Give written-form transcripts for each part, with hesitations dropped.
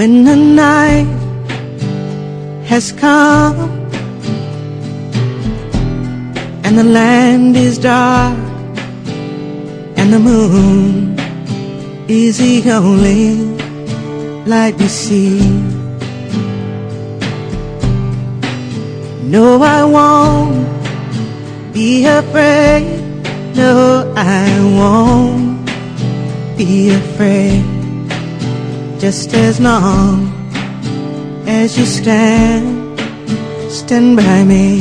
When the night has come and the land is dark and the moon is the only light we see, no, I won't be afraid. No, I won't be afraid. Just as long as you stand by me.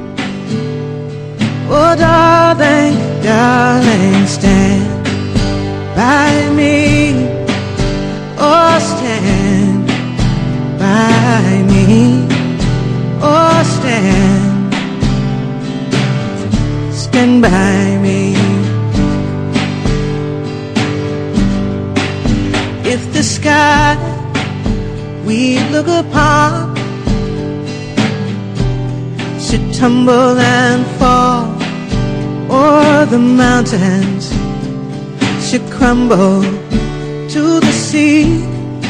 Oh, darling, darling, stand by me. Oh, stand by me. Oh, stand by me. If the sky we look upon should tumble and fall, or the mountains should crumble to the sea,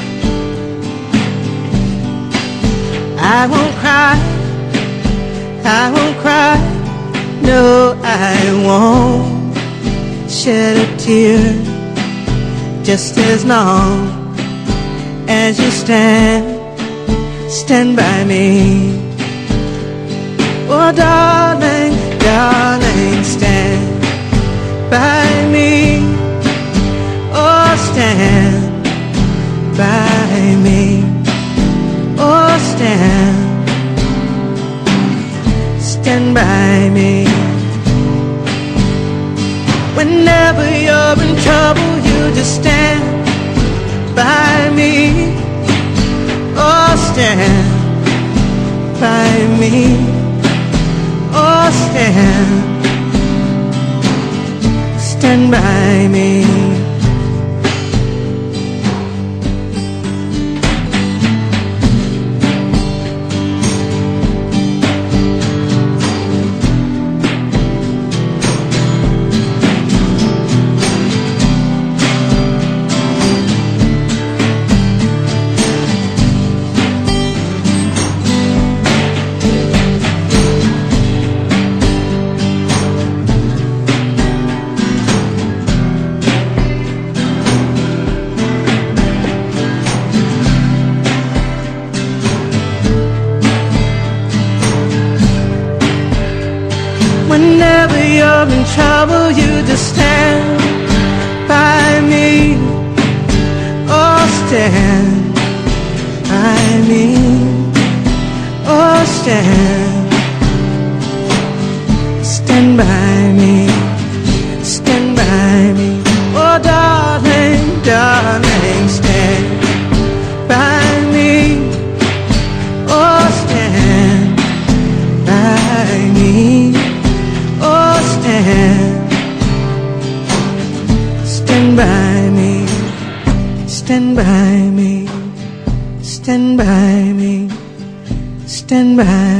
I won't cry, I won't cry. No, I won't shed a tear. Just as long as you stand by me. Oh, darling, darling, stand by me. Oh, stand by me. Oh, stand by me. Whenever you're in trouble, you just stand by me. Oh, stand by me. Oh, stand by me. Whenever you're in trouble, you just stand by me. Oh, stand by me. Oh, stand by me. Stand by me. Oh, darling, darling, stand by me. Oh, stand by me. Oh, stand by me, stand by me, stand by me, stand by me.